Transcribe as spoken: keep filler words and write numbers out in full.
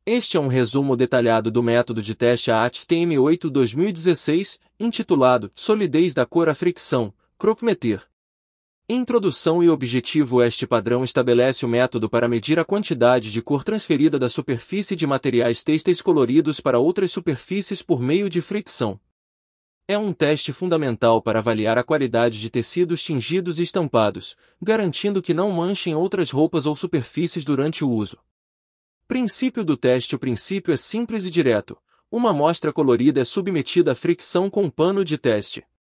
Este é um resumo detalhado do método de teste A T T M oito dois mil e dezesseis, intitulado Solidez da cor à fricção, Croquemeter. Introdução e objetivo. Este padrão estabelece o método para medir a quantidade de cor transferida da superfície de materiais têxteis coloridos para outras superfícies por meio de fricção. É um teste fundamental para avaliar a qualidade de tecidos tingidos e estampados, garantindo que não manchem outras roupas ou superfícies durante o uso. Princípio do teste. O princípio é simples e direto. Uma amostra colorida é submetida à fricção com um pano de teste.